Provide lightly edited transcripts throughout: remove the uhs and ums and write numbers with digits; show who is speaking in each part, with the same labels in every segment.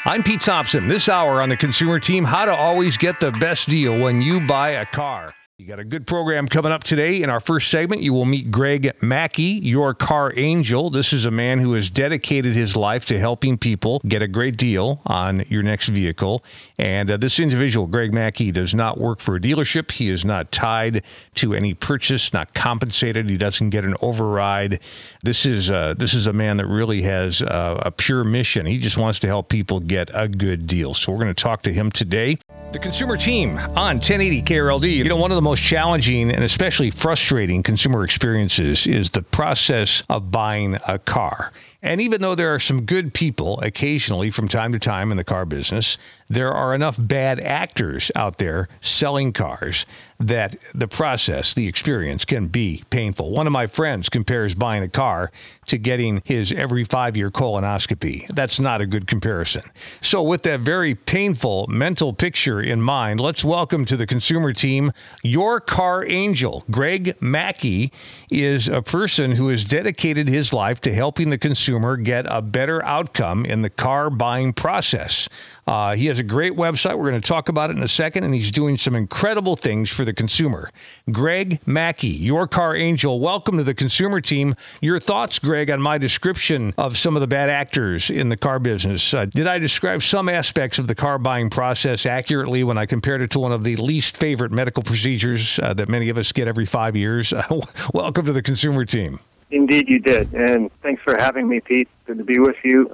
Speaker 1: I'm Pete Thompson. This hour on the Consumer Team, how to always get the best deal when you buy a car. You got a good program coming up today. In our first segment, you will meet Greg Mackey, your car angel. This is a man who has dedicated his life to helping people get a great deal on your next vehicle. And this individual, Greg Mackey, does not work for a dealership. He is not tied to any purchase, not compensated. He doesn't get an override. This is a man that really has a pure mission. He just wants to help people get a good deal. So we're going to talk to him today. The Consumer Team on 1080 KRLD. You know, one of the most challenging and especially frustrating consumer experiences is the process of buying a car. And even though there are some good people occasionally from time to time in the car business, there are enough bad actors out there selling cars that the process, the experience can be painful. One of my friends compares buying a car to getting his every 5-year colonoscopy. That's not a good comparison. So with that very painful mental picture in mind, let's welcome to the Consumer Team your car angel. Greg Mackey is a person who has dedicated his life to helping the consumer get a better outcome in the car buying process. He has a great website. We're going to talk about it in a second, and he's doing some incredible things for the consumer. Greg Mackey, your car angel, welcome to the Consumer Team. Your thoughts, Greg, on my description of some of the bad actors in the car business. Did I describe some aspects of the car buying process accurately when I compared it to one of the least favorite medical procedures that many of us get every 5 years? Welcome to the Consumer Team.
Speaker 2: Indeed, you did, and thanks for having me, Pete. Good to be with you.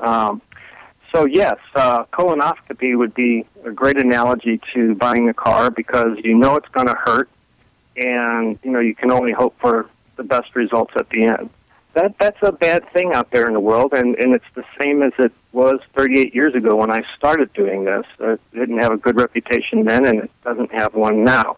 Speaker 2: So yes, colonoscopy would be a great analogy to buying a car because you know it's going to hurt, and you can only hope for the best results at the end. That's a bad thing out there in the world, and it's the same as it was 38 years ago when I started doing this. It didn't have a good reputation then, and it doesn't have one now.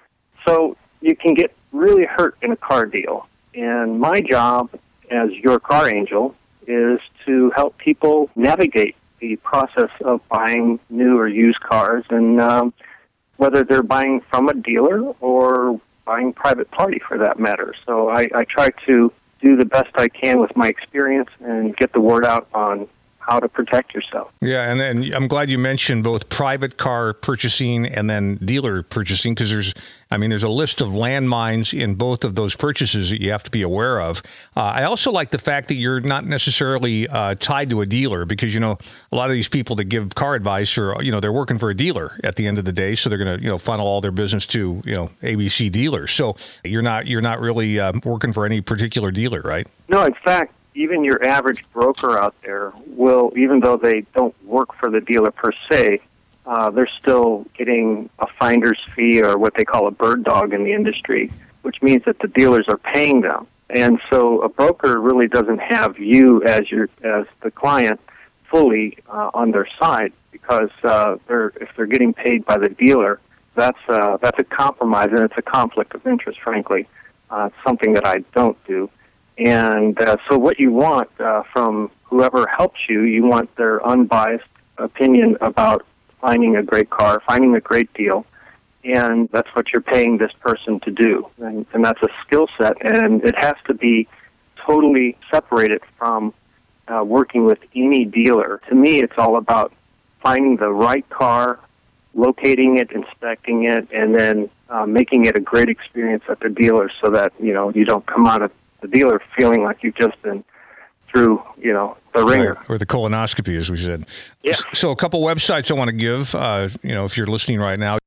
Speaker 2: So you can get really hurt in a car deal. And my job as your car angel is to help people navigate the process of buying new or used cars, and whether they're buying from a dealer or buying private party for that matter. So I try to do the best I can with my experience and get the word out on how to protect yourself.
Speaker 1: Yeah, and I'm glad you mentioned both private car purchasing and then dealer purchasing, because there's a list of landmines in both of those purchases that you have to be aware of. I also like the fact that you're not necessarily tied to a dealer, because a lot of these people that give car advice are they're working for a dealer at the end of the day, so they're going to funnel all their business to ABC dealers. So you're not really working for any particular dealer, right?
Speaker 2: No, in fact, even your average broker out there will, even though they don't work for the dealer per se, they're still getting a finder's fee, or what they call a bird dog in the industry, which means that the dealers are paying them. And so a broker really doesn't have you as the client fully on their side, because if they're getting paid by the dealer, that's a compromise, and it's a conflict of interest, frankly. It's something that I don't do. And so what you want from whoever helps you, you want their unbiased opinion about finding a great car, finding a great deal, and that's what you're paying this person to do. And that's a skill set, and it has to be totally separated from working with any dealer. To me, it's all about finding the right car, locating it, inspecting it, and then making it a great experience at the dealer, so that you don't come out of the dealer feeling like you've just been through, the ringer.
Speaker 1: Right. Or the colonoscopy, as we said.
Speaker 2: Yeah.
Speaker 1: So a couple websites I want to give, if you're listening right now.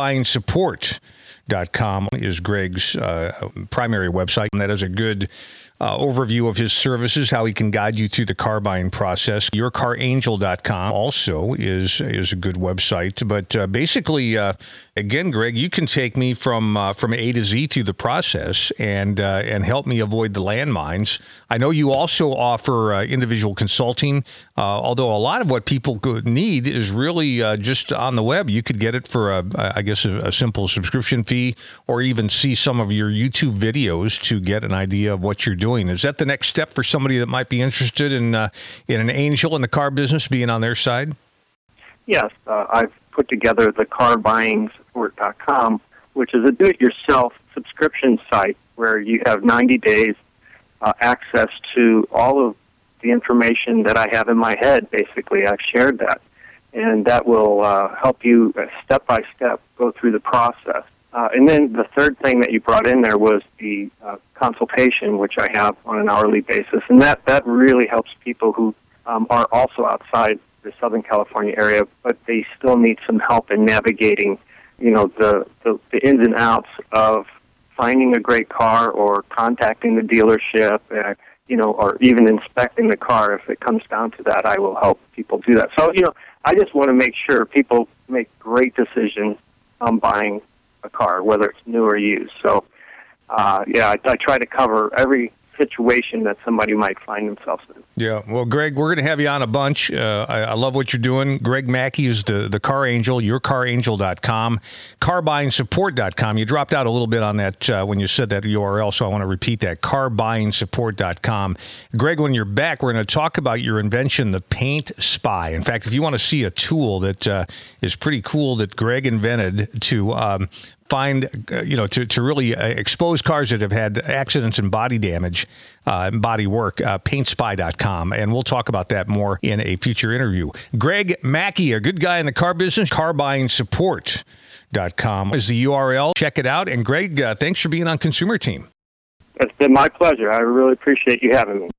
Speaker 1: CarBuyingSupport.com is Greg's primary website, and that is a good overview of his services, how he can guide you through the car buying process. YourCarAngel.com also is a good website. But basically, again, Greg, you can take me from A to Z through the process and help me avoid the landmines. I know you also offer individual consulting, although a lot of what people need is really just on the web. You could get it for, a simple subscription fee, or even see some of your YouTube videos to get an idea of what you're doing. Is that the next step for somebody that might be interested in an angel in the car business, being on their side?
Speaker 2: Yes, I've put together the CarBuyingSupport.com, which is a do-it-yourself subscription site where you have 90 days access to all of the information that I have in my head. Basically, I've shared that. and that will help you step by step go through the process. And then the third thing that you brought in there was the consultation, which I have on an hourly basis, and that really helps people who are also outside the Southern California area, but they still need some help in navigating, the ins and outs of finding a great car or contacting the dealership, or even inspecting the car. If it comes down to that, I will help people do that. So, I just want to make sure people make great decisions on buying a car, whether it's new or used. So, I try to cover every situation that somebody might find themselves in.
Speaker 1: Yeah. Well, Greg, we're going to have you on a bunch. I love what you're doing. Greg Mackey is the Car Angel, yourcarangel.com, carbuyingsupport.com. You dropped out a little bit on that when you said that URL, so I want to repeat that, carbuyingsupport.com. Greg, when you're back, we're going to talk about your invention, the Paint Spy. In fact, if you want to see a tool that is pretty cool that Greg invented to find, to really expose cars that have had accidents and body damage, body work, paintspy.com. And we'll talk about that more in a future interview. Greg Mackey, a good guy in the car business, carbuyingsupport.com is the URL. Check it out. And Greg, thanks for being on Consumer Team.
Speaker 2: It's been my pleasure. I really appreciate you having me.